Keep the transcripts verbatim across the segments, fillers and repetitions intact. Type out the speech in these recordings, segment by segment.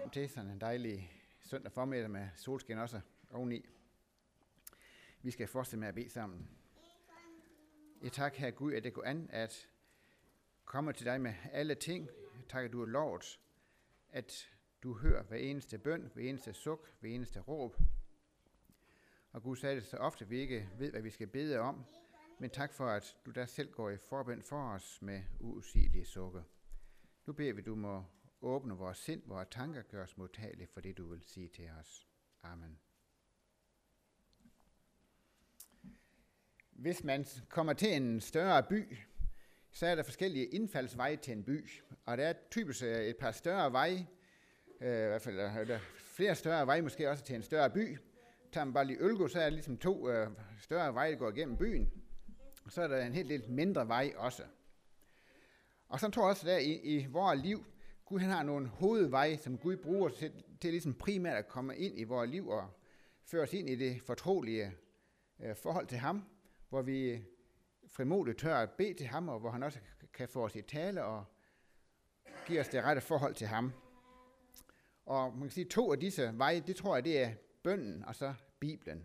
frem til sådan en dejlig søndag formiddag med solskin også oveni. Vi skal fortsætte med at bede sammen. Jeg tak, Herre Gud, at det går an at komme til dig med alle ting. Tak, at du er lovet, at du hører hver eneste bøn, hver eneste suk, hver eneste råb. Og Gud sagde det så ofte, at vi ikke ved, hvad vi skal bede om. Men tak for, at du der selv går i forbøn for os med uudsigelige sukker. Nu beder vi, du må åbne vores sind, vores tanker, gør os modtagelige for det, du vil sige til os. Amen. Hvis man kommer til en større by, så er der forskellige indfaldsveje til en by. Og der er typisk et par større veje, øh, i hvert fald er der flere større veje, måske også til en større by. Tager man bare lige Ølgod, så er der ligesom to øh, større veje, der går igennem byen. Og så er der en helt lidt mindre vej også. Og så tror jeg også, at der i, i vores liv, Gud han har nogle hovedveje, som Gud bruger til, til ligesom primært at komme ind i vores liv og føre os ind i det fortrolige øh, forhold til ham, hvor vi frimodigt tør at bede til ham, og hvor han også kan få os i tale og give os det rette forhold til ham. Og man kan sige, to af disse veje, det tror jeg, det er bønnen og så Bibelen.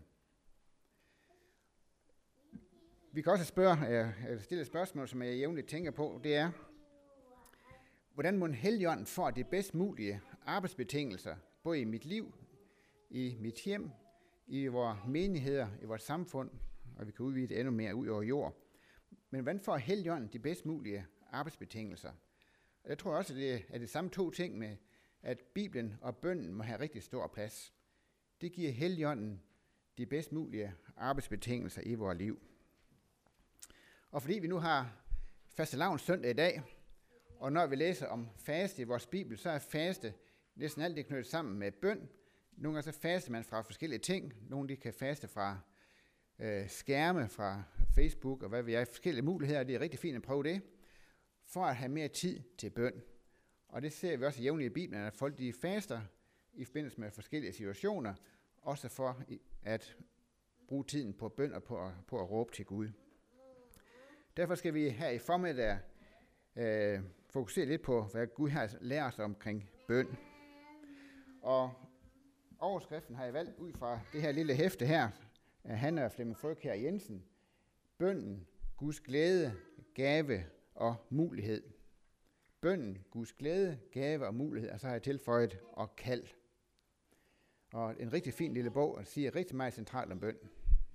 Vi kan også spørge, øh, stille et spørgsmål, som jeg jævnligt tænker på, det er, hvordan må en Helligånd få de bedst mulige arbejdsbetingelser, både i mit liv, i mit hjem, i vores menigheder, i vores samfund, og vi kan udvide det endnu mere ud over jord. Men hvordan får Helligånden de bedst mulige arbejdsbetingelser? Og jeg tror også, at det er de samme to ting med, at Bibelen og bønnen må have rigtig stor plads. Det giver Helligånden de bedst mulige arbejdsbetingelser i vores liv. Og fordi vi nu har fastelavns søndag i dag, og når vi læser om faste i vores Bibel, så er faste næsten alt det knyttet sammen med bøn. Nogle gange så faster man fra forskellige ting. Nogle de kan faste fra øh, skærme, fra Facebook og hvad vi er. Forskellige muligheder, det er rigtig fint at prøve det, for at have mere tid til bøn. Og det ser vi også jævnligt i Bibelen, at folk de faster i forbindelse med forskellige situationer, også for at bruge tiden på bøn og på, på at råbe til Gud. Derfor skal vi her i formiddag øh, fokusere lidt på, hvad Gud har lært os omkring bøn. Og overskriften har jeg valgt ud fra det her lille hæfte her, af Hanne og Flemming Frøkjær Jensen. Bønnen, Guds glæde, gave og mulighed. Bønnen, Guds glæde, gave og mulighed, og så har jeg tilføjet og kald. Og en rigtig fin lille bog, og siger rigtig meget centralt om bøn.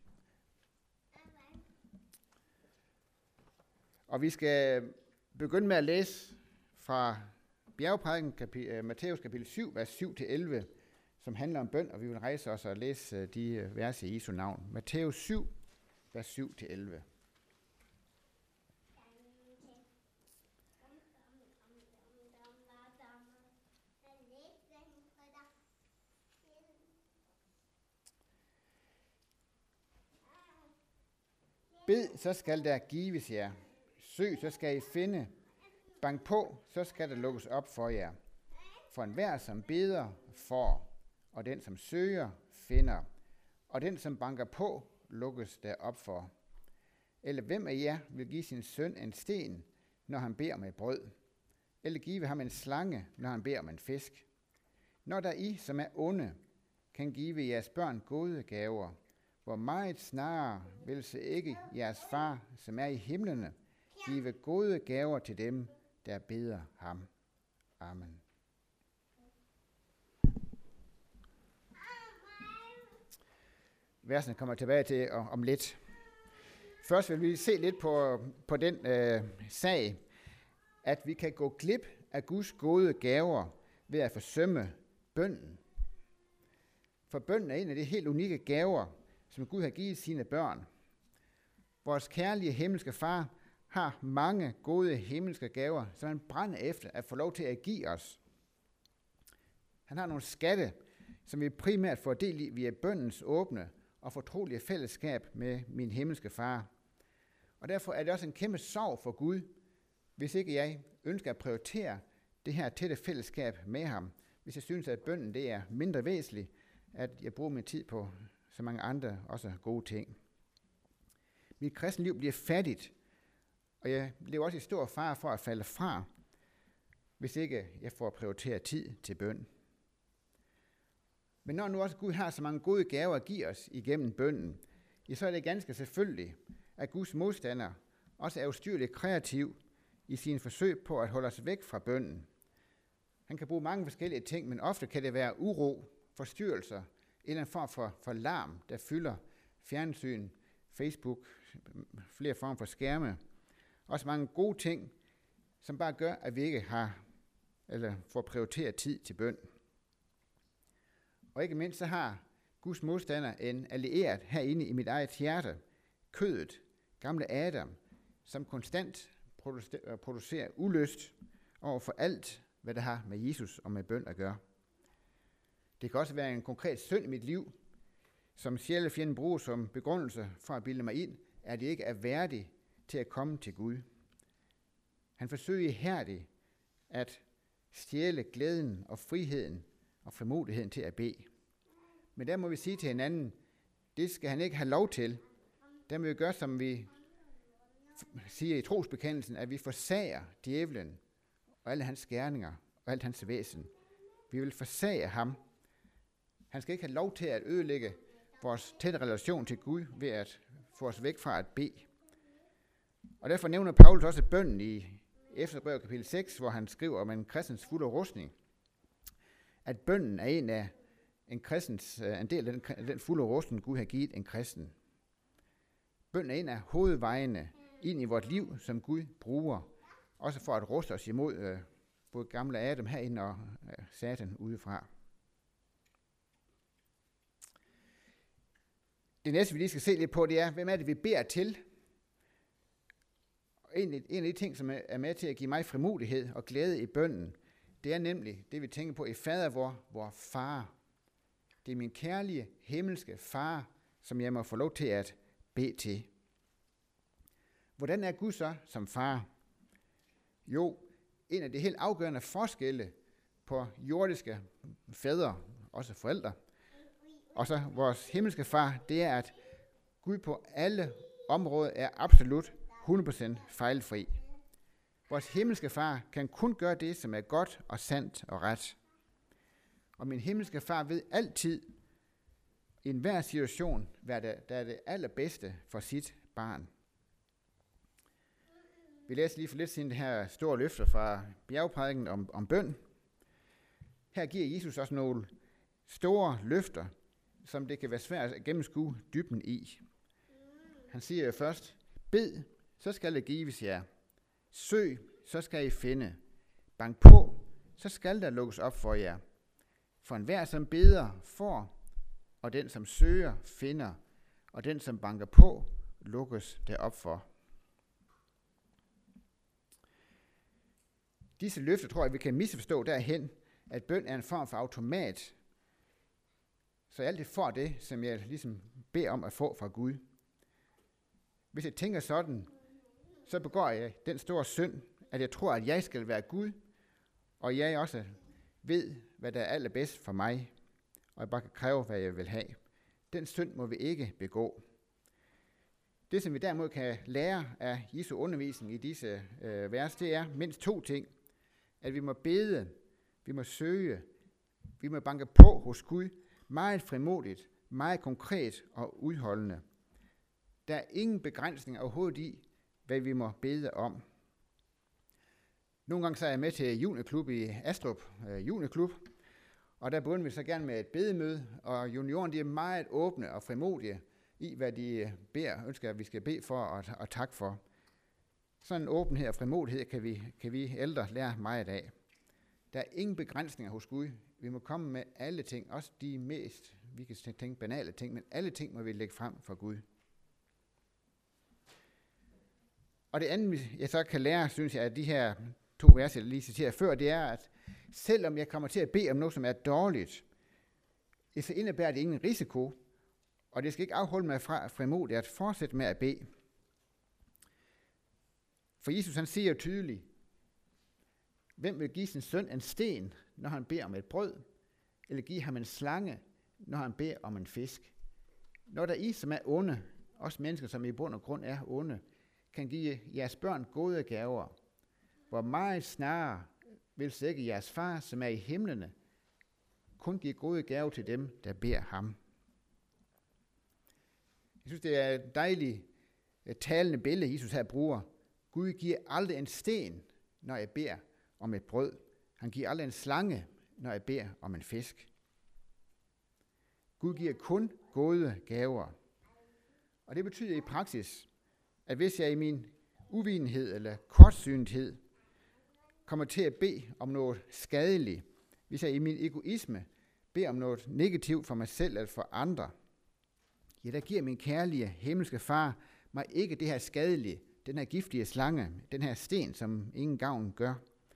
Og vi skal begynde med at læse fra bjergprædiken, kapi- Matthæus kapitel syv, vers syv til elleve, som handler om bøn, og vi vil rejse os og læse de verser i Jesu navn. Matthæus syv, vers syv til elleve. Bed, så skal der gives jer. Søg, så skal I finde. Bank på, så skal der lukkes op for jer. For enhver, som beder, får, og den, som søger, finder. Og den, som banker på, lukkes der op for. Eller hvem af jer vil give sin søn en sten, når han beder om et brød? Eller give ham en slange, når han beder om en fisk? Når der I, som er onde, kan give jeres børn gode gaver, hvor meget snarere vil så ikke jeres far, som er i himlene, give gode gaver til dem, der beder ham. Amen. Versen kommer tilbage til om lidt. Først vil vi se lidt på, på den øh, sag, at vi kan gå glip af Guds gode gaver ved at forsømme bønnen. For bønnen er en af de helt unikke gaver, som Gud har givet sine børn. Vores kærlige himmelske far har mange gode himmelske gaver, som han brænder efter at få lov til at give os. Han har nogle skatte, som vi primært får del i via bønnens åbne og fortrolige fællesskab med min himmelske far. Og derfor er det også en kæmpe sorg for Gud, hvis ikke jeg ønsker at prioritere det her tætte fællesskab med ham. Hvis jeg synes, at bønnen det er mindre væsentlig, at jeg bruger min tid på så mange andre også gode ting. Mit kristenliv bliver fattigt, og jeg lever også i stor fare for at falde fra, hvis ikke jeg får prioriteret tid til bøn. Men når nu også Gud har så mange gode gaver at give os igennem bønnen, ja, så er det ganske selvfølgelig, at Guds modstander også er ustyrligt kreativ i sine forsøg på at holde os væk fra bønnen. Han kan bruge mange forskellige ting, men ofte kan det være uro, forstyrrelser, eller en form for, for larm, der fylder fjernsyn, Facebook, flere former for skærme. Også mange gode ting, som bare gør, at vi ikke har eller får prioriteret tid til bøn. Og ikke mindst så har Guds modstander en allieret herinde i mit eget hjerte, kødet, gamle Adam, som konstant producerer ulyst over for alt, hvad der har med Jesus og med bøn at gøre. Det kan også være en konkret synd i mit liv, som sjælefjenden bruger som begrundelse for at bilde mig ind, at det ikke er værdig til at komme til Gud. Han forsøger ihærdigt at stjæle glæden og friheden og frimodigheden til at bede. Men der må vi sige til hinanden, det skal han ikke have lov til. Der må vi gøre, som vi siger i trosbekendelsen, at vi forsager djævlen og alle hans gerninger og alt hans væsen. Vi vil forsage ham. Han skal ikke have lov til at ødelægge vores tætte relation til Gud ved at få os væk fra at bede. Og derfor nævner Paulus også bønnen i Efeserbrevet kapitel seks, hvor han skriver om en kristens fulde rustning, at bønnen er en af en, kristens, en del af den, den fulde rustning, Gud har givet en kristen. Bønnen er en af hovedvejene ind i vort liv, som Gud bruger, også for at ruste os imod øh, både gamle Adam herinde og øh, Satan udefra. Det næste, vi lige skal se lidt på, det er, hvem er det, vi beder til? En af, en af de ting, som er med til at give mig frimodighed og glæde i bønnen, det er nemlig det, vi tænker på i fader vor, vor far. Det er min kærlige himmelske far, som jeg må få lov til at bede til. Hvordan er Gud så som far? Jo, en af de helt afgørende forskelle på jordiske fædre, også forældre, og så vores himmelske far, det er, at Gud på alle områder er absolut hundrede procent fejlfri. Vores himmelske far kan kun gøre det, som er godt og sandt og ret. Og min himmelske far ved altid, i enhver situation, hvad der, der er det allerbedste for sit barn. Vi læste lige for lidt siden det her store løfter fra bjergprædiken om, om bøn. Her giver Jesus også nogle store løfter, som det kan være svært at gennemskue dybden i. Han siger jo først, bed, så skal det gives jer. Søg, så skal I finde. Bank på, så skal der lukkes op for jer. For enhver, som beder, får, og den, som søger, finder, og den, som banker på, lukkes der op for. Disse løfter tror jeg, vi kan misforstå derhen, at bøn er en form for automat, så jeg altid får det, som jeg ligesom beder om at få fra Gud. Hvis jeg tænker sådan, så begår jeg den store synd, at jeg tror, at jeg skal være Gud, og jeg også ved, hvad der er allerbedst for mig, og jeg bare kan kræve, hvad jeg vil have. Den synd må vi ikke begå. Det, som vi derimod kan lære af Jesu undervisning i disse øh, vers, det er mindst to ting. At vi må bede, vi må søge, vi må banke på hos Gud, meget frimodigt, meget konkret og udholdende. Der er ingen begrænsning overhovedet i, hvad vi må bede om. Nogle gange så er jeg med til juniorklub i Astrup, øh, juniorklub, og der begynder vi så gerne med et bedemøde, og junioren de er meget åbne og frimodige i, hvad de beder, ønsker, at vi skal bede for og, og tak for. Sådan en åbenhed og frimodighed kan vi, kan vi ældre lære meget af. Der er ingen begrænsninger hos Gud. Vi må komme med alle ting, også de mest, vi kan tænke banale ting, men alle ting må vi lægge frem for Gud. Og det andet, jeg så kan lære, synes jeg, af de her to vers, jeg lige citerer før, det er, at selvom jeg kommer til at bede om noget, som er dårligt, så indebærer det ingen risiko, og det skal ikke afholde mig fra frimodigt at fortsætte med at bede. For Jesus han siger jo tydeligt, hvem vil give sin søn en sten, når han beder om et brød, eller give ham en slange, når han beder om en fisk? Når der I, som er onde, også mennesker, som i bund og grund er onde, kan give jeres børn gode gaver, hvor meget snarere vil sikke jeres far, som er i himlene, kun giver gode gaver til dem, der beder ham. Jeg synes, det er et dejligt et talende billede, Jesus her bruger. Gud giver aldrig en sten, når jeg beder om et brød. Han giver aldrig en slange, når jeg beder om en fisk. Gud giver kun gode gaver. Og det betyder i praksis, at hvis jeg i min uvidenhed eller kortsynethed kommer til at bede om noget skadeligt, hvis jeg i min egoisme beder om noget negativt for mig selv eller for andre, ja, der giver min kærlige himmelske far mig ikke det her skadelige, den her giftige slange, den her sten, som ingen gavn gør.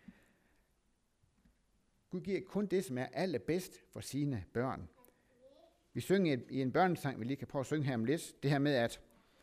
Gud giver kun det, som er allerbedst for sine børn. Vi synger i en børnesang, vi lige kan prøve at synge her om lidt, det her med, at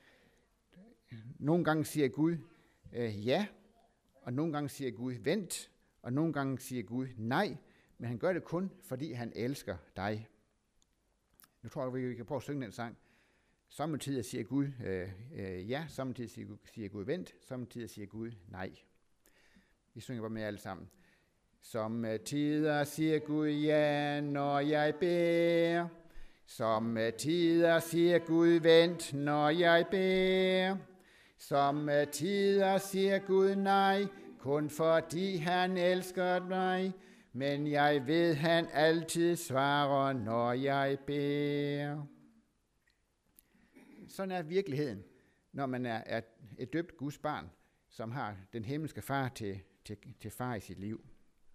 nogle gange siger Gud øh, ja, og nogle gange siger Gud vent, og nogle gange siger Gud nej, men han gør det kun, fordi han elsker dig. Nu tror jeg, vi kan prøve at synge den sang. Sommetider siger Gud øh, øh, ja, sommetider siger Gud, siger Gud vent, sommetider siger Gud nej. Vi synger bare med alle sammen. Sommetider siger Gud ja, når jeg beder. Sommetider siger Gud vent, når jeg beder. Sommetider siger Gud nej, kun fordi han elsker mig. Men jeg ved, han altid svarer, når jeg beder. Sådan er virkeligheden, når man er, er et døbt Guds barn, som har den himmelske far til, til, til far i sit liv.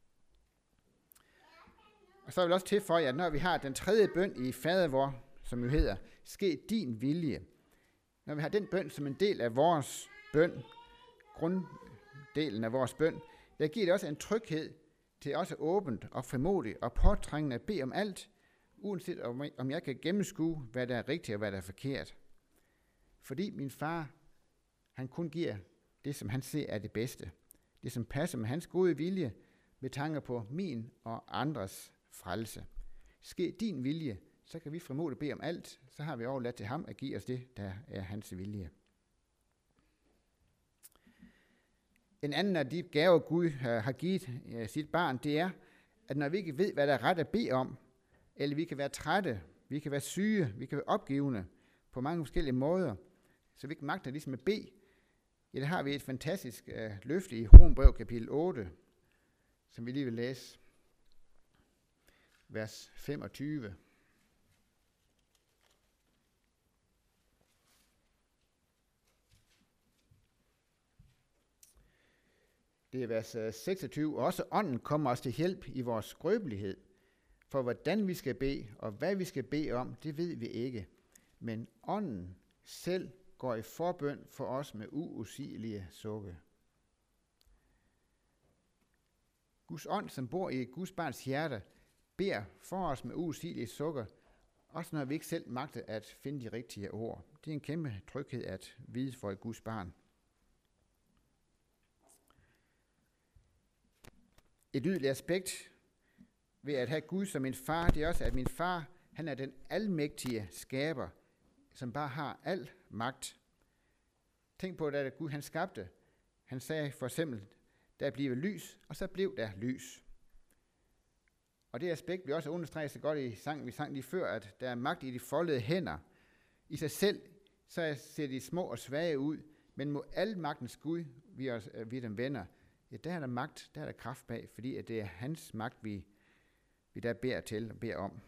Og så vil jeg også tilføje, at når vi har den tredje bøn i Fader vor, som jo hedder, ske din vilje. Når vi har den bøn som en del af vores bøn, grunddelen af vores bøn, der giver det også en tryghed til også åbent og frimodigt og påtrængende at bede om alt, uanset om jeg kan gennemskue, hvad der er rigtigt og hvad der er forkert. Fordi min far, han kun giver det, som han ser er det bedste. Det, som passer med hans gode vilje, med tanker på min og andres frelse. Ske din vilje, så kan vi frimodigt bede om alt, så har vi overladt til ham at give os det, der er hans vilje. En anden af de gaver, Gud har givet sit barn, det er, at når vi ikke ved, hvad der er ret at bede om, eller vi kan være trætte, vi kan være syge, vi kan være opgivende på mange forskellige måder, så vi ikke magter ligesom at bede, ja, der har vi et fantastisk uh, løfte i Romerbrevet kapitel otte, som vi lige vil læse. Vers femogtyve. Det er vers seksogtyve. Også ånden kommer os til hjælp i vores skrøbelighed. For hvordan vi skal bede, og hvad vi skal bede om, det ved vi ikke. Men ånden selv går i forbøn for os med uudsigelige sukke. Guds ånd, som bor i Guds barns hjerte, beder for os med uudsigelige sukker, også når vi ikke selv magter at finde de rigtige ord. Det er en kæmpe tryghed at vide for et Guds barn. Et yderligere aspekt ved at have Gud som min far, det er også, at min far, han er den almægtige skaber, som bare har al magt. Tænk på, at Gud han skabte. Han sagde for eksempel, der bliver lys, og så blev der lys. Og det aspekt bliver også understreget så godt i sangen, vi sang lige før, at der er magt i de foldede hænder. I sig selv, så ser de små og svage ud, men må al magtens Gud, vi, os, vi dem venner, ja, der er der magt, der er der kraft bag, fordi at det er hans magt, vi, vi der beder til og beder om.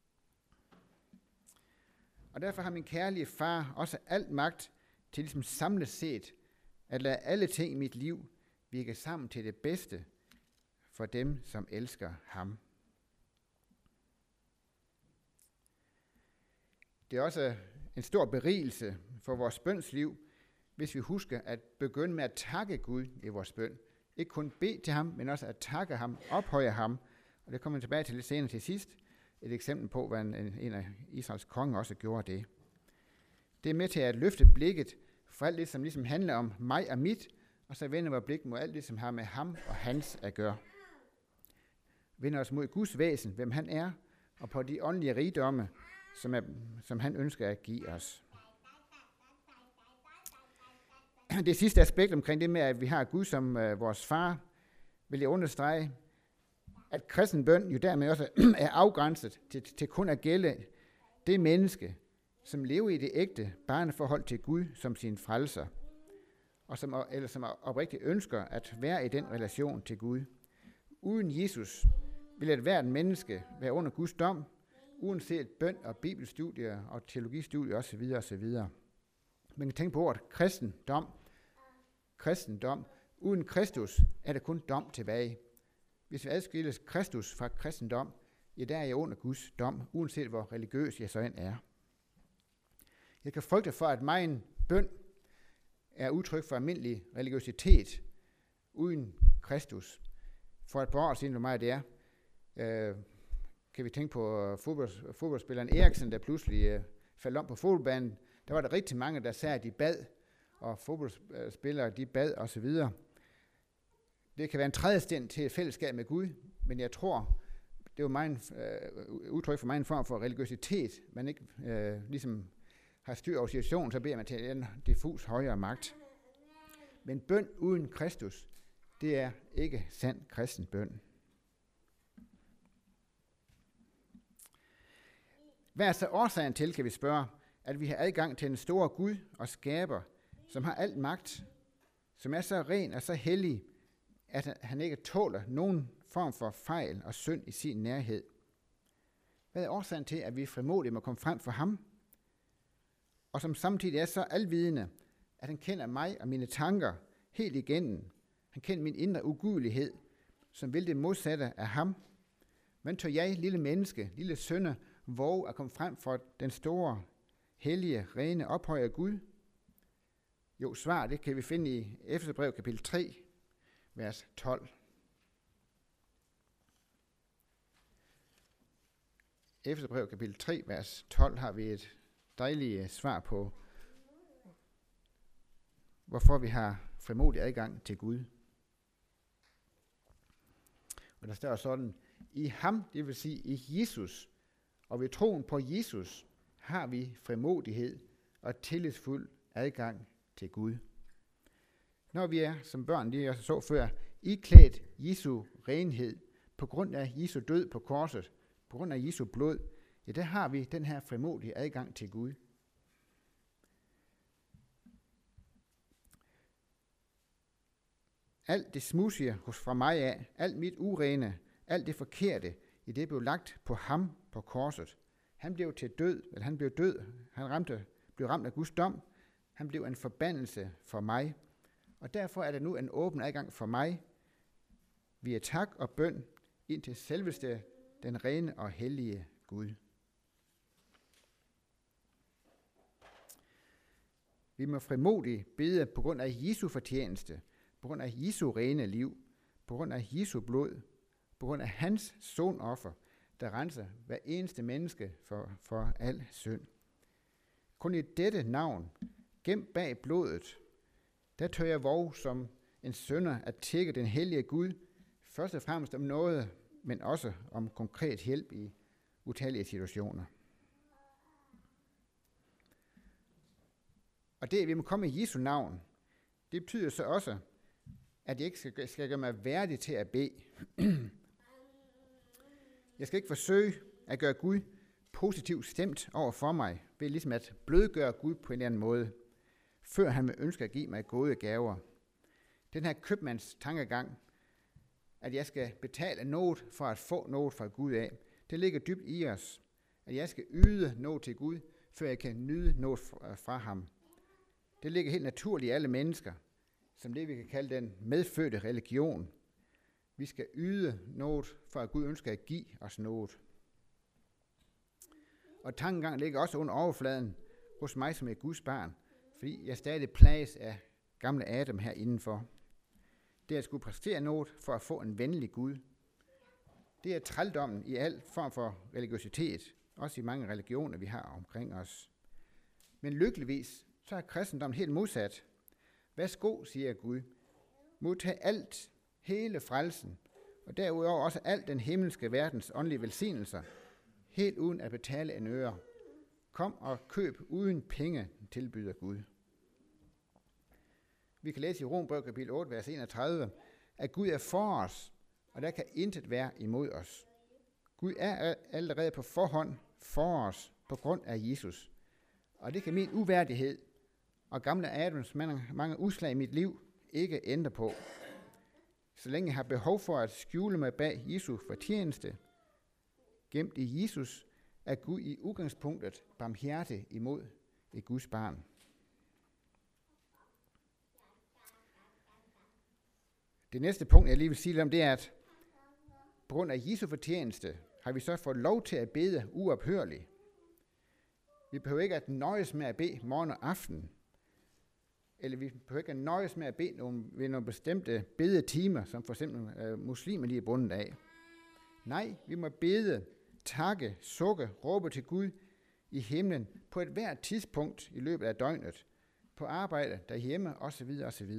Og derfor har min kærlige far også alt magt til ligesom samlet set at lade alle ting i mit liv virke sammen til det bedste for dem, som elsker ham. Det er også en stor berigelse for vores bønsliv, hvis vi husker at begynde med at takke Gud i vores bøn. Ikke kun bede til ham, men også at takke ham, ophøje ham. Og det kommer vi tilbage til lidt senere til sidst. Et eksempel på, hvad en, en af Israels konger også gjorde det. Det er med til at løfte blikket for alt det, som ligesom handler om mig og mit, og så vender vores blik mod alt det, som har med ham og hans at gøre. Vender os mod Guds væsen, hvem han er, og på de åndelige rigdomme, som, er, som han ønsker at give os. Det sidste aspekt omkring det med, at vi har Gud som uh, vores far, vil jeg understrege, at kristen bøn jo dermed også er afgrænset til, til kun at gælde det menneske, som lever i det ægte barneforhold til Gud som sin frelser, og som, eller som oprigtigt ønsker at være i den relation til Gud. Uden Jesus vil et hvert menneske være under Guds dom, uanset bøn og bibelstudier og teologistudier osv. osv. Man kan tænke på ordet kristendom. Kristendom. Uden Kristus er der kun dom tilbage. Hvis vi adskilles Kristus fra kristendom, ja, der er jeg under Guds dom, uanset hvor religiøs jeg så end er. Jeg kan frygte for, at min bøn er udtryk for almindelig religiøsitet uden Kristus. For et par år siden, hvor meget det er, øh, kan vi tænke på fodbold, fodboldspilleren Eriksen, der pludselig øh, faldt om på fodboldbanen. Der var der rigtig mange, der sagde, at de bad, og fodboldspillere, de bad osv. Det kan være en trædesten til et fællesskab med Gud, men jeg tror, det var meget, øh, udtryk for en form for religiøsitet. Man ikke øh, ligesom har styr over situationen, så beder man til en diffus højere magt. Men bøn uden Kristus, det er ikke sand kristen bøn. Hvad er så årsagen til, kan vi spørge, at vi har adgang til den store Gud og skaber, som har al magt, som er så ren og så hellig, at han ikke tåler nogen form for fejl og synd i sin nærhed? Hvad er årsagen til, at vi frimodigt må komme frem for ham, og som samtidig er så alvidende, at han kender mig og mine tanker helt igennem? Han kender min indre ugudelighed, som vil det modsatte af ham. Men tør jeg, lille menneske, lille sønne, våge at komme frem for den store, hellige, rene, ophøjede Gud? Jo, svar, det kan vi finde i Efeserbrev kapitel tre, vers tolv. Efeserbrev kapitel tre, vers tolv har vi et dejligt svar på, hvorfor vi har frimodig adgang til Gud. Og der står sådan, i ham, det vil sige i Jesus, og ved troen på Jesus, har vi frimodighed og tillidsfuld adgang til Gud. Når vi er, som børn lige også så før, iklædt Jesu renhed på grund af Jesu død på korset, på grund af Jesu blod, ja, der har vi den her frimodige adgang til Gud. Alt det smudsige hos fra mig af, alt mit urene, alt det forkerte, i det blev lagt på ham på korset. Han blev til død, eller han blev død, han ramte, blev ramt af Guds dom, han blev en forbandelse for mig. Og derfor er der nu en åben adgang for mig, via tak og bøn, ind til selveste, den rene og hellige Gud. Vi må frimodigt bede på grund af Jesu fortjeneste, på grund af Jesu rene liv, på grund af Jesu blod, på grund af hans sonoffer, der renser hver eneste menneske for, for al synd. Kun i dette navn, gemt bag blodet, der tør jeg våge som en synder at tække den hellige Gud, først og fremmest om noget, men også om konkret hjælp i utallige situationer. Og det, at vi må komme i Jesu navn, det betyder så også, at jeg ikke skal, skal gøre mig værdig til at bede. Jeg skal ikke forsøge at gøre Gud positivt stemt over for mig, ved ligesom at blødgøre Gud på en eller anden måde, før han vil ønske at give mig gode gaver. Den her købmands tankegang, at jeg skal betale noget for at få noget fra Gud af, det ligger dybt i os, at jeg skal yde noget til Gud, før jeg kan nyde noget fra ham. Det ligger helt naturligt i alle mennesker, som det vi kan kalde den medfødte religion. Vi skal yde noget, for at Gud ønsker at give os noget. Og tankegang ligger også under overfladen hos mig som et Guds barn, fordi jeg stadig plages af gamle Adam her indenfor. Det er at skulle præstere noget for at få en venlig Gud. Det er trældommen i al form for religiøsitet, også i mange religioner, vi har omkring os. Men lykkeligvis, så er kristendommen helt modsat. Værsgo, siger Gud. Modtag alt, hele frelsen, og derudover også alt den himmelske verdens åndelige velsignelser, helt uden at betale en øre. Kom og køb uden penge, tilbyder Gud. Vi kan læse i Romerbrevet kapitel otte, vers enogtredive, at Gud er for os, og der kan intet være imod os. Gud er allerede på forhånd for os på grund af Jesus. Og det kan min uværdighed og gamle Adams mange, mange udslag i mit liv ikke ændre på. Så længe jeg har behov for at skjule mig bag Jesu fortjeneste, gemt i Jesus, er Gud i udgangspunktet barmhjertig imod et Guds barn. Det næste punkt, jeg lige vil sige lidt om, det er, at på grund af Jesu fortjeneste har vi så fået lov til at bede uophørligt. Vi behøver ikke at nøjes med at bede morgen og aften, eller vi behøver ikke at nøjes med at bede nogle, ved nogle bestemte bedetimer, som for eksempel øh, muslimer lige er bundet af. Nej, vi må bede, takke, sukke, råbe til Gud i himlen på et hvert tidspunkt i løbet af døgnet, på arbejde, derhjemme osv. osv.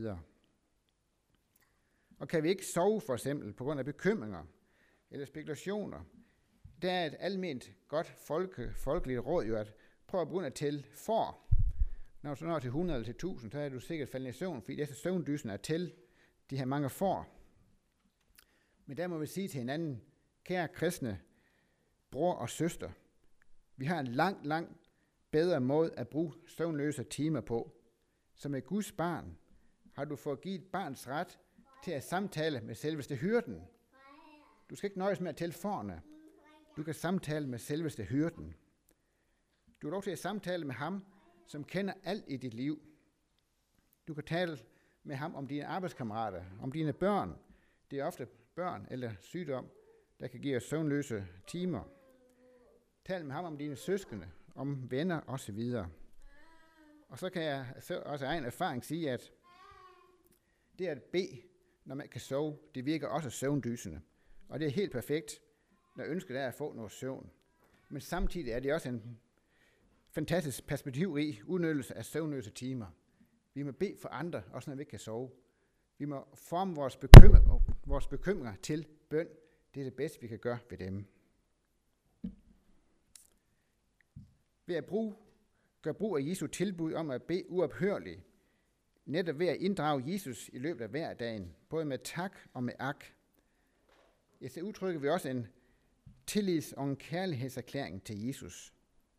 Og kan vi ikke sove for eksempel på grund af bekymringer eller spekulationer, der er et alment godt folke, folkeligt råd jo at prøve at begynde at tælle for. Når du så når til hundrede eller til tusind, så er du sikkert faldet i søvn, fordi det er så søvndysen at tælle de her mange får. Men der må vi sige til hinanden, kære kristne, bror og søster, vi har en langt, langt bedre måde at bruge søvnløse timer på. Som et Guds barn har du fået givet barns ret til at samtale med selveste hyrden. Du skal ikke nøjes med at tælle forne. Du kan samtale med selveste hyrden. Du har lov til at samtale med ham, som kender alt i dit liv. Du kan tale med ham om dine arbejdskammerater, om dine børn. Det er ofte børn eller sygdom, der kan give os søvnløse timer. Tal med ham om dine søskende, om venner osv. Og så kan jeg også af egen erfaring sige, at det at bede, når man kan sove, det virker også søvndysende. Og det er helt perfekt, når ønsket er at få noget søvn. Men samtidig er det også en fantastisk perspektivrig udnyttelse af søvnløse timer. Vi må bede for andre, også når vi ikke kan sove. Vi må forme vores, bekymring, vores bekymringer til bøn. Det er det bedste, vi kan gøre ved dem. Ved at bruge, gøre brug af Jesu tilbud om at bede uophørligt, netop ved at inddrage Jesus i løbet af hver dagen, både med tak og med ak. Jeg så udtrykker vi også en tillids- og en kærlighedserklæring til Jesus.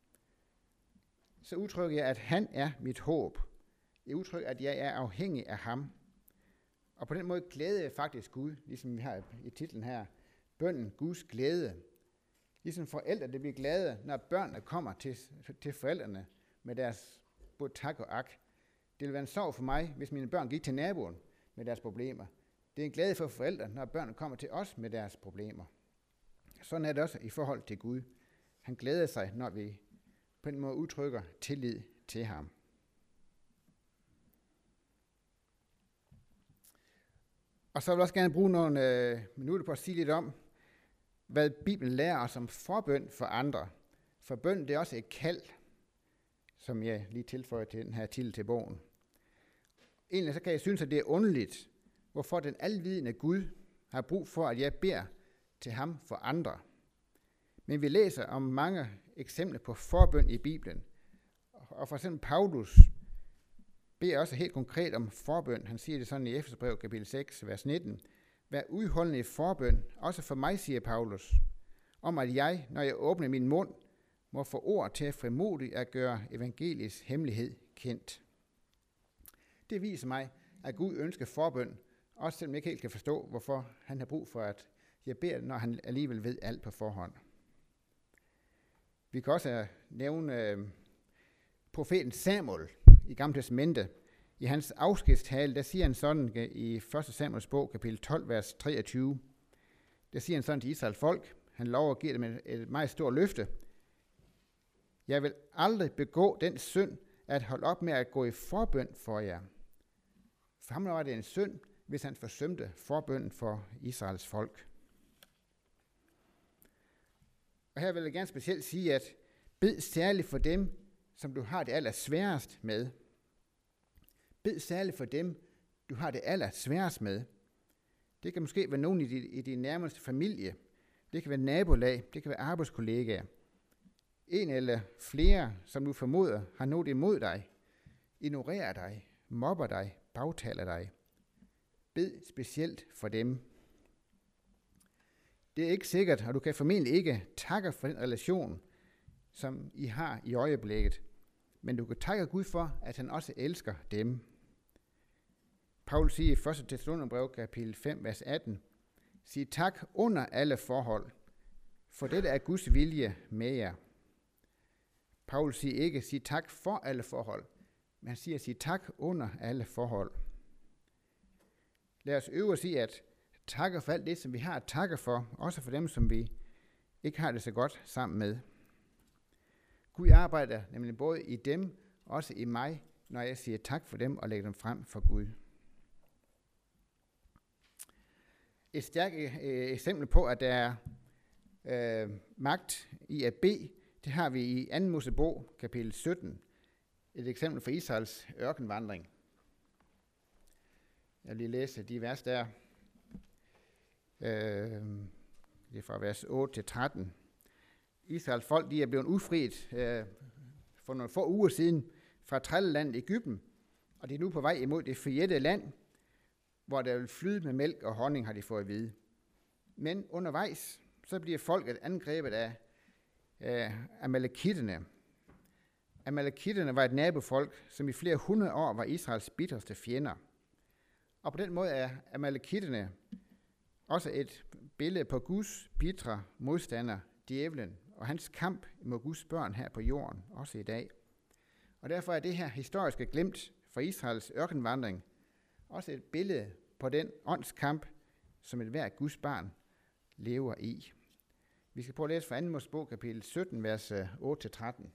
Så udtrykker jeg, at han er mit håb. Jeg udtrykker, at jeg er afhængig af ham. Og på den måde glæder jeg faktisk Gud, ligesom vi har i titlen her, bønnen Guds glæde. Ligesom forældre, det bliver glade, når børnene kommer til, til forældrene med deres både tak og ak. Det vil være en sorg for mig, hvis mine børn gik til naboen med deres problemer. Det er en glæde for forældre, når børnene kommer til os med deres problemer. Sådan er det også i forhold til Gud. Han glæder sig, når vi på en måde udtrykker tillid til ham. Og så vil jeg også gerne bruge nogle øh, minutter på at sige lidt om, hvad Bibelen lærer os om forbøn for andre. For bøn, det er også et kald, som jeg lige tilføjer til den her titel til bogen. Egentlig så kan jeg synes, at det er underligt, hvorfor den alvidende Gud har brug for, at jeg beder til ham for andre. Men vi læser om mange eksempler på forbøn i Bibelen. Og for eksempel Paulus beder også helt konkret om forbøn. Han siger det sådan i Efeserbrevet kapitel seks, vers nitten. Vær udholdende i forbøn, også for mig, siger Paulus, om at jeg, når jeg åbner min mund, må få ord til at frimodigt at gøre evangeliets hemmelighed kendt. Det viser mig, at Gud ønsker forbøn, også selvom jeg ikke helt kan forstå, hvorfor han har brug for, at jeg beder, når han alligevel ved alt på forhånd. Vi kan også nævne øh, profeten Samuel i Gamle Testamente. I hans afskedstale, der siger han sådan i første Samuels bog, kapitel tolv, vers treogtyve. Der siger han sådan til Israels folk. Han lover at give dem et, et meget stort løfte. Jeg vil aldrig begå den synd, at holde op med at gå i forbøn for jer. For ham var det en synd, hvis han forsømte forbønnen for Israels folk. Og her vil jeg gerne specielt sige, at bed særligt for dem, som du har det allersværest med. Bed særligt for dem, du har det allersværest med. Det kan måske være nogen i din, i din nærmeste familie. Det kan være nabolag. Det kan være arbejdskollegaer. En eller flere, som du formoder, har noget imod dig, ignorerer dig, mobber dig, bagtaler dig. Bed specielt for dem. Det er ikke sikkert, og du kan formentlig ikke takke for den relation, som I har i øjeblikket. Men du kan takke Gud for, at han også elsker dem. Paulus siger i første Thessalonikerbrev kapitel fem, vers atten, sig tak under alle forhold, for dette er Guds vilje med jer. Paulus siger ikke, sig tak for alle forhold, men han siger, sig tak under alle forhold. Lad os øve os i at takke for alt det, som vi har at takke for, også for dem, som vi ikke har det så godt sammen med. Gud arbejder nemlig både i dem, og også i mig, når jeg siger tak for dem og lægger dem frem for Gud. Et stærkt øh, eksempel på, at der er øh, magt i at bede, det har vi i anden Mosebog, kapitel sytten. Et eksempel for Israels ørkenvandring. Jeg vil lige læse de vers der. Øh, det er fra vers otte til tretten. Israels folk, de er blevet ufriet øh, for nogle få uger siden fra trællelandet Egypten, og de er nu på vej imod det forjættede land, hvor der vil flyde med mælk og honning, har de fået at vide. Men undervejs, så bliver folket angrebet af øh, amalekitterne. Amalekitterne var et nabofolk, som i flere hundrede år var Israels bitterste fjender. Og på den måde er amalekitterne også et billede på Guds bitre modstander, djævlen, og hans kamp mod Guds børn her på jorden, også i dag. Og derfor er det her historiske glimt fra Israels ørkenvandring også et billede på den åndskamp, som et hvert Guds barn lever i. Vi skal prøve at læse fra anden Mosebog, kapitel sytten, vers otte til tretten.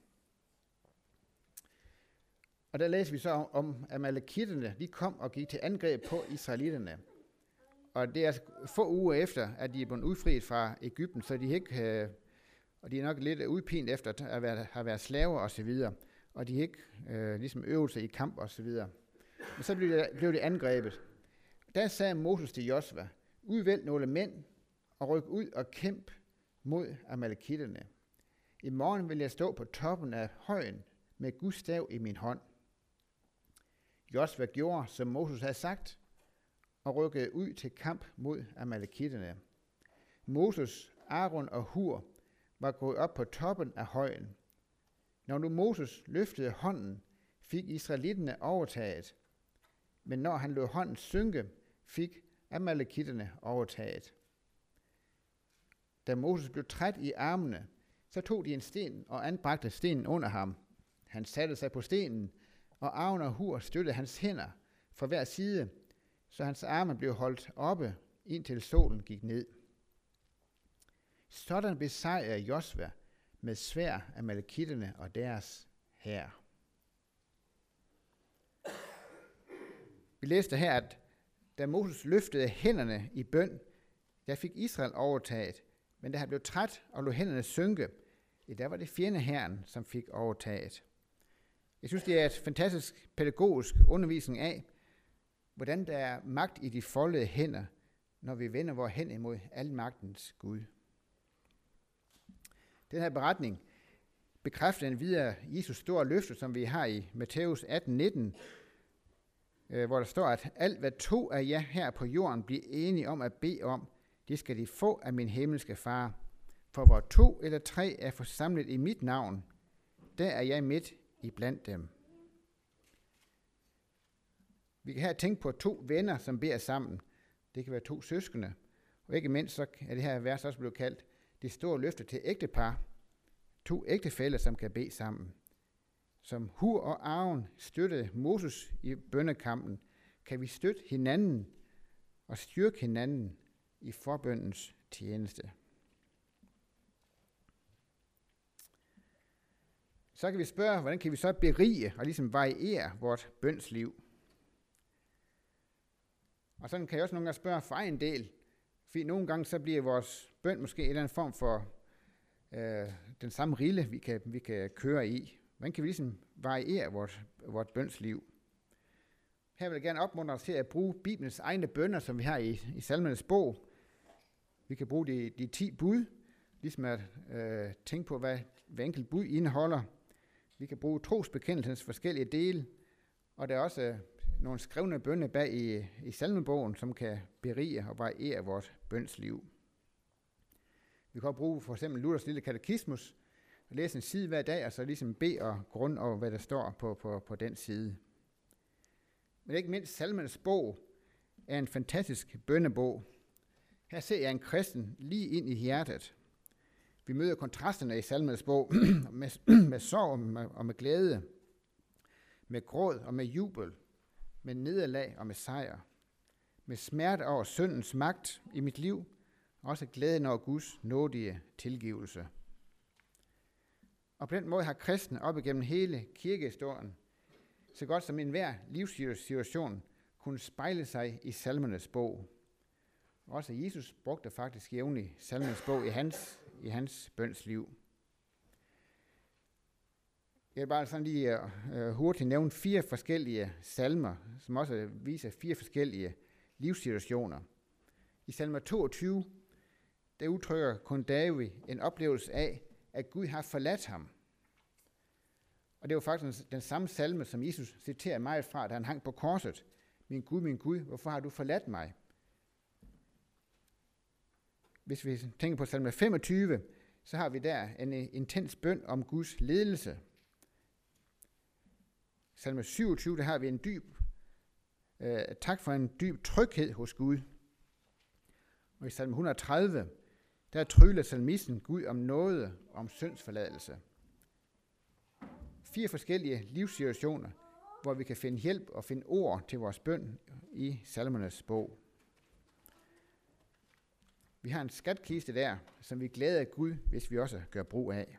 Og der læser vi så om, at amalekitterne, de kom og gik til angreb på israelitterne. Og det er få uger efter, at de er blevet udfriet fra Egypten, så de ikke, og de er nok lidt udpint efter at være, have været slaver og så videre, og de ikke øh, ligesom øvet sig i kamp og så videre. Men så blev det, blev det angrebet. Der sagde Moses til Josva, udvælg nogle mænd og ryk ud og kæmp mod amalekitterne. I morgen vil jeg stå på toppen af højen med Guds stav i min hånd. Josva gjorde, som Moses havde sagt, og rykkede ud til kamp mod amalekitterne. Moses, Aaron og Hur var gået op på toppen af højen. Når nu Moses løftede hånden, fik israelitterne overtaget. Men når han lod hånden synke, fik amalekitterne overtaget. Da Moses blev træt i armene, så tog de en sten og anbragte stenen under ham. Han satte sig på stenen, og Aaron og Hur støttede hans hænder fra hver side, så hans arme blev holdt oppe, indtil solen gik ned. Sådan besejrede Josva med sværd amalekitterne og deres hær. Vi læste her, at da Moses løftede hænderne i bøn, der fik Israel overtaget, men da han blev træt og lod hænderne synke, ja, der var det fjendehæren, som fik overtaget. Jeg synes, det er et fantastisk pædagogisk undervisning af, hvordan der er magt i de foldede hænder, når vi vender vores hen imod almagtens Gud. Den her beretning bekræfter en videre Jesus store løfte, som vi har i Matthæus atten nitten, hvor der står, at alt hvad to af jer her på jorden bliver enige om at bede om, det skal de få af min himmelske far. For hvor to eller tre er forsamlet i mit navn, der er jeg midt i blandt dem. Vi kan her tænke på to venner, som beder sammen. Det kan være to søskende. Og ikke mindst så er det her vers også blevet kaldt det store løfte til ægtepar. To ægtefæller, som kan bede sammen. Som Hur og Aaron støttede Moses i bønnekampen, kan vi støtte hinanden og styrke hinanden i forbøndens tjeneste. Så kan vi spørge, hvordan kan vi så berige og ligesom variere vores bønsliv? Og sådan kan jeg også nogle gange spørge for egen del, fordi nogle gange så bliver vores bøn måske en eller anden form for øh, den samme rille, vi kan, vi kan køre i. Hvordan kan vi ligesom variere vores, vores bønsliv? Her vil jeg gerne opmuntre os til at bruge Bibelens egne bønner, som vi har i, i Salmernes bog. Vi kan bruge de, de ti bud, ligesom at øh, tænke på, hvad hver enkelt bud indeholder. Vi kan bruge trosbekendelsens forskellige dele, og der er også øh, nogle skrevne bønner bag i, i salmebogen, som kan berige og variere vores bønsliv. Vi kan også bruge for eksempel Luthers lille katekismus, og læse en side hver dag, og så ligesom bede og grund over, hvad der står på, på, på den side. Men ikke mindst Salmernes bog er en fantastisk bønnebog. Her ser jeg en kristen lige ind i hjertet. Vi møder kontrasterne i Salmernes bog med, med sorg og med, og med glæde, med gråd og med jubel, med nederlag og med sejr, med smerte over syndens magt i mit liv, og også glæden over Guds nådige tilgivelse. Og på den måde har kristne op igennem hele kirkehistorien, så godt som enhver livssituation, kunne spejle sig i Salmernes bog. Også Jesus brugte faktisk jævnligt Salmernes bog i hans, i hans bønsliv. Jeg vil bare sådan lige uh, hurtigt nævne fire forskellige salmer, som også viser fire forskellige livssituationer. I salme toogtyve, der udtrykker kong David en oplevelse af, at Gud har forladt ham. Og det var faktisk den samme salme, som Jesus citerer meget fra, da han hang på korset. Min Gud, min Gud, hvorfor har du forladt mig? Hvis vi tænker på salme femogtyve, så har vi der en intens bøn om Guds ledelse. Salme syvogtyve, der har vi en dyb øh, tak for en dyb tryghed hos Gud. Og i salme et hundrede og tredive, der tryller salmisten Gud om nåde og om syndsforladelse. Fire forskellige livssituationer, hvor vi kan finde hjælp og finde ord til vores bøn i Salmernes bog. Vi har en skatkiste der, som vi glæder Gud, hvis vi også gør brug af.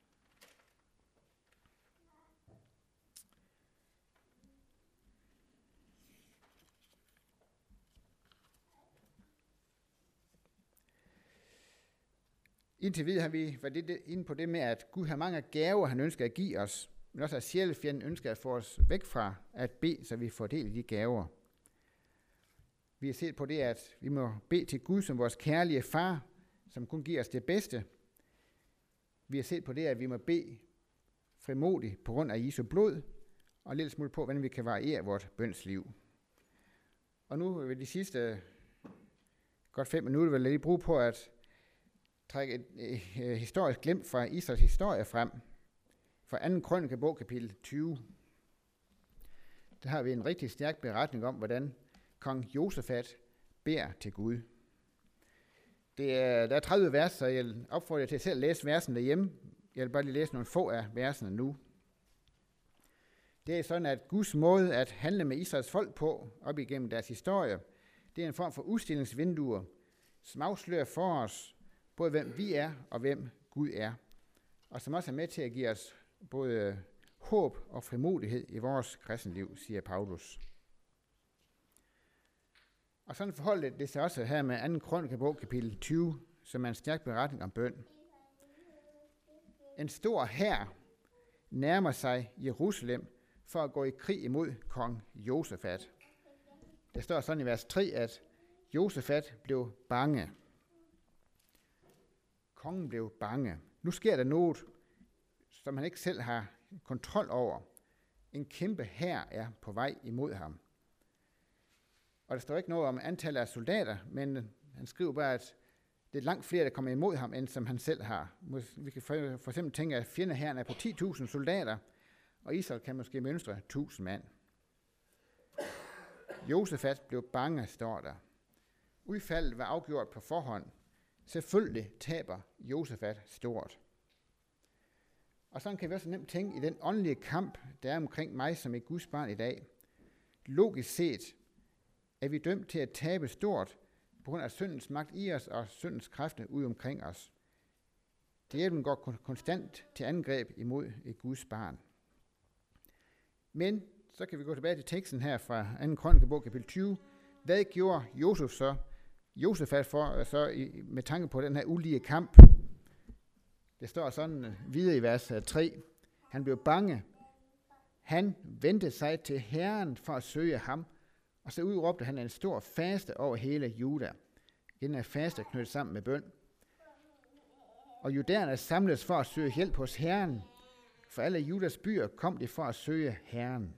Indtil videre har vi været inde på det med, at Gud har mange gaver, han ønsker at give os, men også at sjælefjenden ønsker at få os væk fra at bede, så vi får del i de gaver. Vi har set på det, at vi må bede til Gud som vores kærlige far, som kun giver os det bedste. Vi har set på det, at vi må bede frimodigt på grund af Jesu blod, og lidt smule på, hvordan vi kan variere vores bønsliv. Og nu vil de sidste godt fem minutter vil jeg lige bruge på at trække et, et, et historisk glimt fra Israels historie frem. Fra anden krønikebog, kapitel tyve. Der har vi en rigtig stærk beretning om, hvordan kong Josafat beder til Gud. Det er, der er tredive vers, så jeg opfordrer jer til at selv læse versene derhjemme. Jeg vil bare lige læse nogle få af versene nu. Det er sådan, at Guds måde at handle med Israels folk på, op igennem deres historie, det er en form for udstillingsvinduer, som afslører for os, både hvem vi er og hvem Gud er, og som også er med til at give os både håb og frimodighed i vores kristenliv, siger Paulus. Og sådan forholder det sig også her med anden krønikebog, kapitel tyve, som er en stærk beretning om bøn. En stor hær nærmer sig Jerusalem for at gå i krig imod kong Josafat. Der står sådan i vers tre, at Josafat blev bange. Kongen blev bange. Nu sker der noget, som han ikke selv har kontrol over. En kæmpe hær er på vej imod ham. Og der står ikke noget om antallet af soldater, men han skriver bare, at det er langt flere, der kommer imod ham, end som han selv har. Vi kan for, for eksempel tænke, at fjendehæren er på ti tusind soldater, og Israel kan måske mønstre tusind mand. Josafat blev bange, står der. Udfaldet var afgjort på forhånd. Selvfølgelig taber Josafat stort. Og sådan kan vi også nemt tænke i den åndelige kamp, der er omkring mig som et Guds barn i dag. Logisk set er vi dømt til at tabe stort på grund af syndens magt i os og syndens kræfter ud omkring os. Djævlen går konstant til angreb imod et Guds barn. Men så kan vi gå tilbage til teksten her fra anden krønikebog, kapitel tyve. Hvad gjorde Josef så? Josafat for så i, med tanke på den her ulige kamp. Det står sådan videre i vers tre. Han blev bange. Han vendte sig til Herren for at søge ham, og så udråbte han en stor faste over hele Juda. Den er faste knyttet sammen med bøn. Og judæerne samledes for at søge hjælp hos Herren. For alle Judas byer kom de for at søge Herren.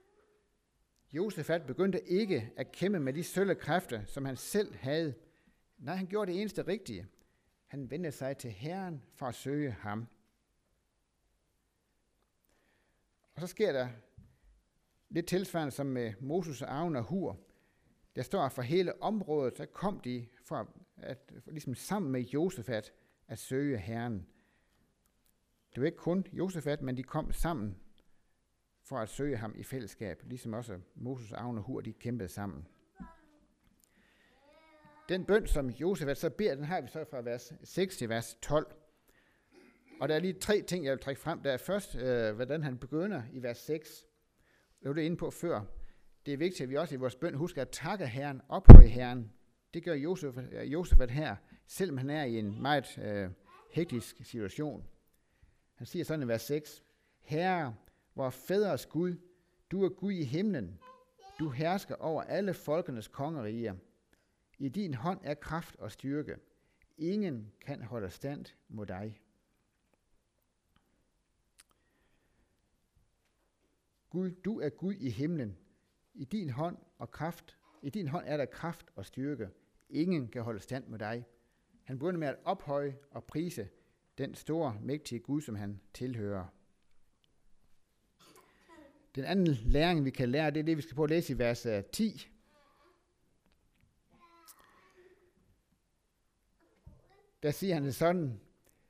Josafat begyndte ikke at kæmpe med de sølle kræfter, som han selv havde, Nej, han gjorde det eneste rigtige. Han vendte sig til Herren for at søge ham. Og så sker der lidt tilsvarende som med Moses, Aron og Hur. Der står, for hele området, så kom de for at, for ligesom sammen med Josafat at søge Herren. Det var ikke kun Josafat, men de kom sammen for at søge ham i fællesskab, ligesom også Moses, Aron og Hur, de kæmpede sammen. Den bøn, som Josafat så beder, den har vi så fra vers seks til vers tolv. Og der er lige tre ting, jeg vil trække frem. Der er først, øh, hvordan han begynder i vers seks. Det var det inde på før. Det er vigtigt, at vi også i vores bøn husker at takke Herren, ophøje Herren. Det gør Josafat, Josafat her, selvom han er i en meget øh, hektisk situation. Han siger sådan i vers seks. Herre, vor fædres Gud, du er Gud i himlen. Du hersker over alle folkenes kongeriger. I din hånd er kraft og styrke. Ingen kan holde stand mod dig. Gud, du er Gud i himlen. I din hånd og kraft, i din hånd er der kraft og styrke. Ingen kan holde stand mod dig. Han begynder med at ophøje og prise den store, mægtige Gud, som han tilhører. Den anden læring, vi kan lære, det er det, vi skal prøve at læse i vers ti. Der siger han det sådan.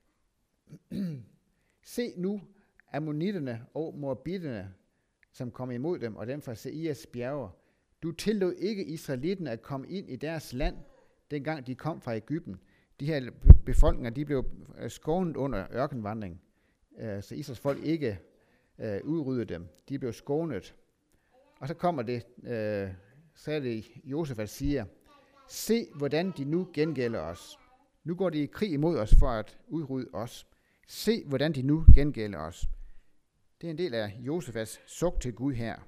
Se nu ammonitterne og moabitterne, som kom imod dem, og dem fra Seirs bjerge. Du tillod ikke israelitterne at komme ind i deres land, dengang de kom fra Egypten. De her befolkninger, de blev skånet under ørkenvandring, så Israels folk ikke udryddede dem. De blev skånet. Og så kommer det, så er det Josafat siger, se hvordan de nu gengælder os. Nu går de i krig imod os for at udrydde os. Se hvordan de nu gengælder os. Det er en del af Josafats suk til Gud her.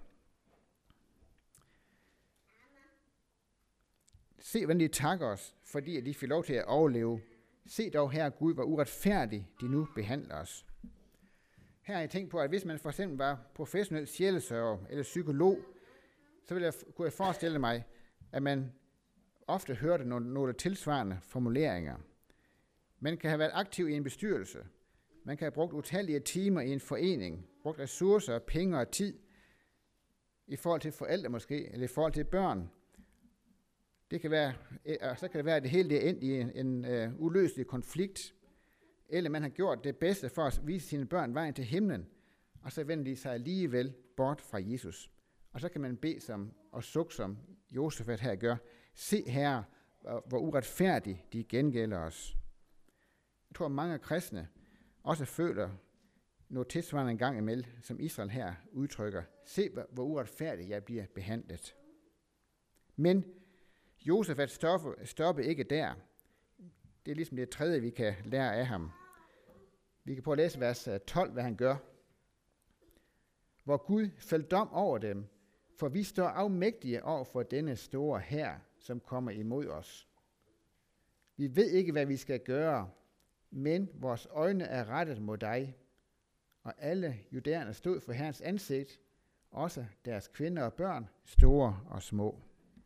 Se, hvordan de takker os, fordi de får lov til at overleve. Se dog her, Gud, hvor uretfærdigt de nu behandler os. Her har jeg tænkt på, at hvis man for eksempel var professionel sjælesørger eller psykolog, så ville jeg, kunne jeg forestille mig, at man ofte hørte nogle, nogle tilsvarende formuleringer. Man kan have været aktiv i en bestyrelse. Man kan have brugt utallige timer i en forening, brugt ressourcer, penge og tid i forhold til forældre måske, eller i forhold til børn. Det kan være, så kan det være, at det hele er endt i en, en uh, uløselig konflikt, eller man har gjort det bedste for at vise sine børn vejen til himlen, og så vender de sig alligevel bort fra Jesus. Og så kan man bede som, og sukke som Josafat her gør. Se her, hvor uretfærdigt de gengælder os. Jeg tror, at mange kristne også føler noget tilsvarende en gang imellem, som Israel her udtrykker. Se, hvor uretfærdigt jeg bliver behandlet. Men Josafat stopper, stopper ikke der. Det er ligesom det tredje, vi kan lære af ham. Vi kan prøve at læse vers tolv, hvad han gør. Hvor Gud fældt dom over dem, for vi står afmægtige over for denne store hær, som kommer imod os. Vi ved ikke, hvad vi skal gøre, men vores øjne er rettet mod dig. Og alle judæerne stod for Herrens ansigt, også deres kvinder og børn, store og små.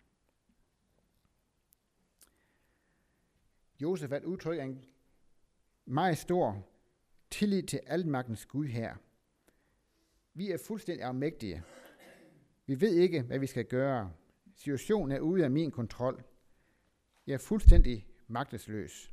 Josafat udtrykker en meget stor tillid til almagtens Gud her. Vi er fuldstændig afmægtige. Vi ved ikke, hvad vi skal gøre. Situationen er ude af min kontrol. Jeg er fuldstændig magtesløs.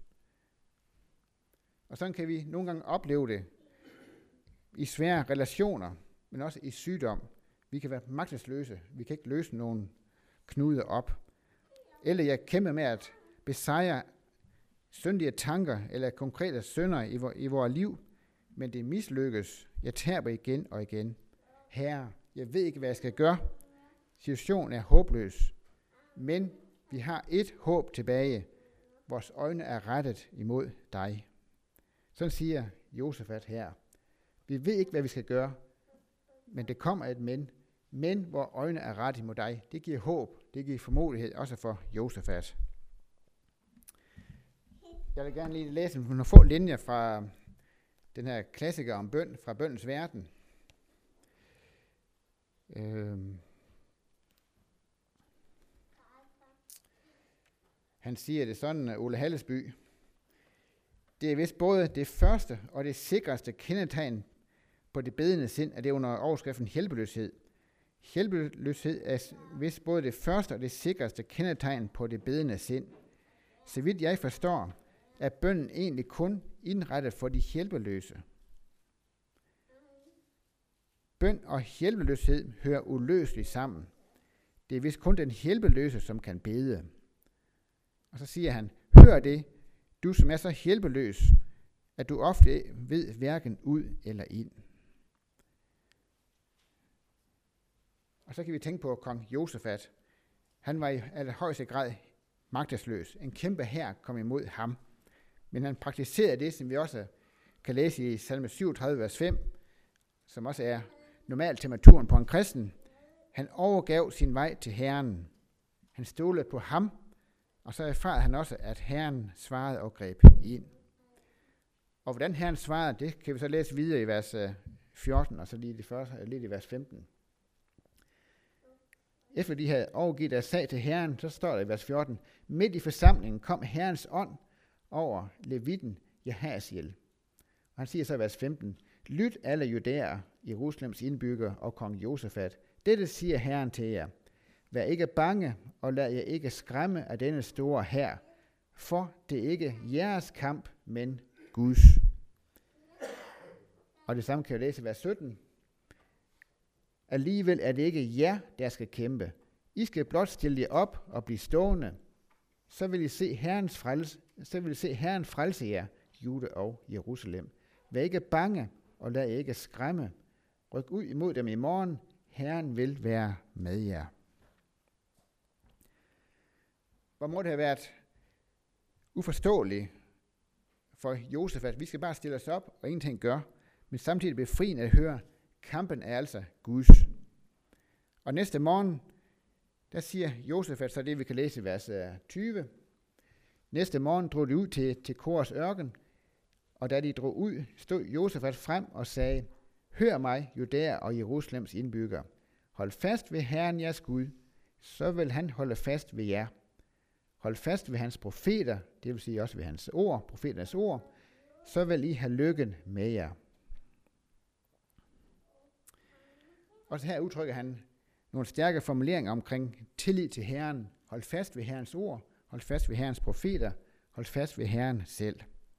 Og sådan kan vi nogle gange opleve det i svære relationer, men også i sygdom. Vi kan være magtesløse. Vi kan ikke løse nogen knuder op. Eller jeg kæmper med at besejre syndige tanker eller konkrete synder i, vor, i vores liv, men det mislykkes. Jeg taber igen og igen. Herre, jeg ved ikke, hvad jeg skal gøre. Situationen er håbløs, men vi har et håb tilbage. Vores øjne er rettet imod dig. Sådan siger Josafat her. Vi ved ikke, hvad vi skal gøre, men det kommer et men. Men hvor øjne er rettet imod dig, det giver håb, det giver formodighed også for Josafat. Jeg vil gerne lige læse nogle få linjer fra den her klassiker om bøn, fra bønnens verden. Øhm. Han siger det sådan, Ole Hallesby. Det er vist både det første og det sikreste kendetegn på det bedende sind, at det er under overskriften hjælpeløshed. Hjælpeløshed er vist både det første og det sikreste kendetegn på det bedende sind. Så vidt jeg forstår, er bønnen egentlig kun indrettet for de hjælpeløse. Bøn og hjælpeløshed hører uløseligt sammen. Det er vist kun den hjælpeløse, som kan bede. Og så siger han, hør det, du som er så hjælpeløs, at du ofte ved hverken ud eller ind. Og så kan vi tænke på kong Josafat. Han var i allerhøjeste grad magtesløs. En kæmpe hær kom imod ham. Men han praktiserede det, som vi også kan læse i salme syvogtredive, vers fem, som også er normal temperaturen på en kristen. Han overgav sin vej til Herren. Han stolede på ham, og så erfarede han også, at Herren svarede og greb ind. Og hvordan Herren svarede, det kan vi så læse videre i vers fjorten, og så lige, det første, lige i vers femten. Efter de havde overgivet deres sag til Herren, så står der i vers fjorten, midt i forsamlingen kom Herrens ånd over levitten Jahasiel. Og han siger så i vers femten, lyt alle judæer, Jerusalems indbygger og kong Josafat. Dette siger Herren til jer. Vær ikke bange, og lad jer ikke skræmme af denne store hær, for det er ikke jeres kamp, men Guds. Og det samme kan jeg læse i vers sytten. Alligevel er det ikke jer, der skal kæmpe. I skal blot stille jer op og blive stående. Så vil I se Herrens frelse, så vil I se Herren frelse jer, Juda og Jerusalem. Vær ikke bange, og lad jer ikke skræmme. Ryk ud imod dem i morgen. Herren vil være med jer. Hvor må det have været uforståeligt for Josafat. Vi skal bare stille os op og ingenting gøre, men samtidig befriende at høre, kampen er altså Guds. Og næste morgen, der siger Josafat så det, vi kan læse i vers tyve. Næste morgen drog de ud til, til Kors ørken, og da de drog ud, stod Josafat frem og sagde, hør mig, Judæer og Jerusalems indbygger. Hold fast ved Herren jeres Gud, så vil han holde fast ved jer. Hold fast ved hans profeter, det vil sige også ved hans ord, profeternes ord, så vil I have lykken med jer. Og så her udtrykker han nogle stærke formuleringer omkring tillid til Herren. Hold fast ved Herrens ord, hold fast ved Herrens profeter, hold fast ved Herren selv.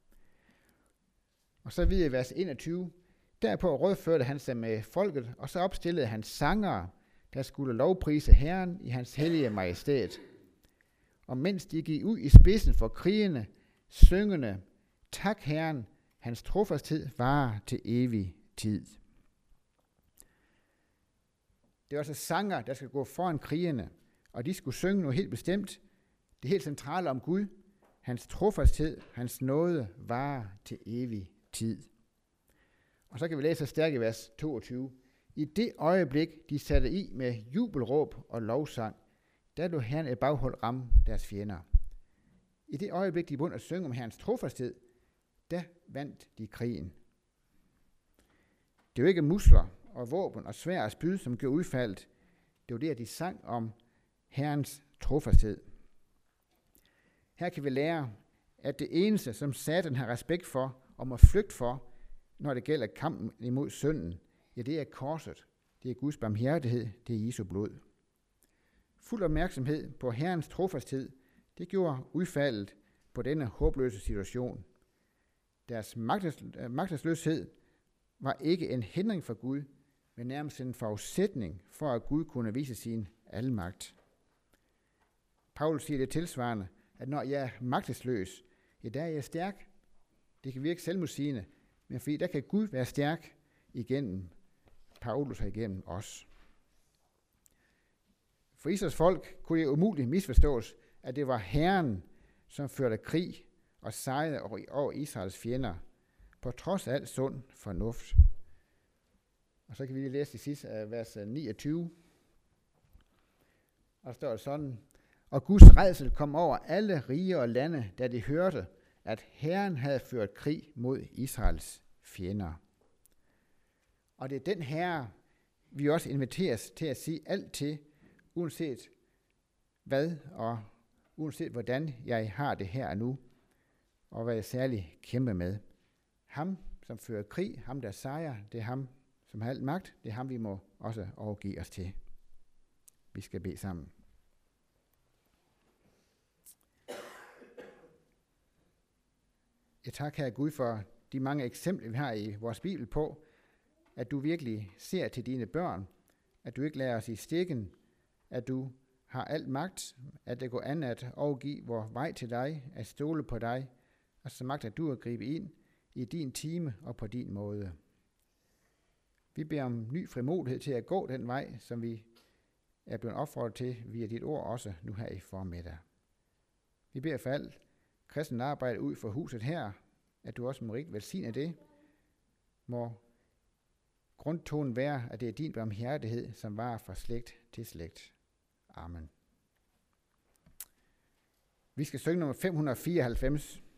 Og så videre i vers enogtyve, derpå rådførte han sig med folket, og så opstillede han sangere, der skulle lovprise Herren i hans hellige majestæt. Og mens de gik ud i spidsen for krigene, syngende, tak Herren, hans trofasthed varer til evig tid. Det er også sanger, der skal gå foran krigene, og de skulle synge noget helt bestemt. Det helt centrale om Gud, hans trofasthed, hans nåde varer til evig tid. Og så kan vi læse så stærkt i vers toogtyve. I det øjeblik, de satte i med jubelråb og lovsang, der lod Herren et baghold ramme deres fjender. I det øjeblik, de begyndte at synge om Herrens trofasthed, der vandt de krigen. Det var ikke musler og våben og svær og spyd, som gjorde udfaldet. Det var det, at de sang om Herrens trofasthed. Her kan vi lære, at det eneste, som Satan har respekt for og må flygte for, når det gælder kampen imod synden, ja, det er korset. Det er Guds barmhjertighed, det er Jesu blod. Fuld opmærksomhed på Herrens trofasthed, det gjorde udfaldet på denne håbløse situation. Deres magtesløshed var ikke en hindring for Gud, men nærmest en forudsætning for, at Gud kunne vise sin almagt. Paulus siger det tilsvarende, at når jeg er magtesløs, ja, der er jeg stærk. Det kan virke selvmodsigende, men fordi der kan Gud være stærk igennem Paulus og igennem os. For Israels folk kunne det umuligt misforstås, at det var Herren, som førte krig og sejrede over Israels fjender, på trods af al sund fornuft. Og så kan vi lige læse det sidste af vers niogtyve. Og der står sådan, og Guds rædsel kom over alle riger og lande, da de hørte, at Herren havde ført krig mod Israels fjender. Og det er den Herre, vi også inviteres til at sige alt til, uanset hvad og uanset hvordan jeg har det her og nu, og hvad jeg særligt kæmper med. Ham, som fører krig, ham der sejrer, det er ham, som har alt magt, det er ham, vi må også overgive os til. Vi skal bede sammen. Jeg takker, Herre Gud, for de mange eksempler, vi har i vores Bibel på, at du virkelig ser til dine børn, at du ikke lader os i stikken, at du har alt magt, at det går an at overgive vores vej til dig, at stole på dig, og så magter du at gribe ind i din time og på din måde. Vi beder om ny frimodighed til at gå den vej, som vi er blevet opfordret til via dit ord også nu her i formiddag. Vi beder for alt kristen arbejde ud for huset her, at du også må rigt velsigne det. Må grundtonen være, at det er din barmhjertighed, som varer fra slægt til slægt. Amen. Vi skal synge nummer fem hundrede fireoghalvfems.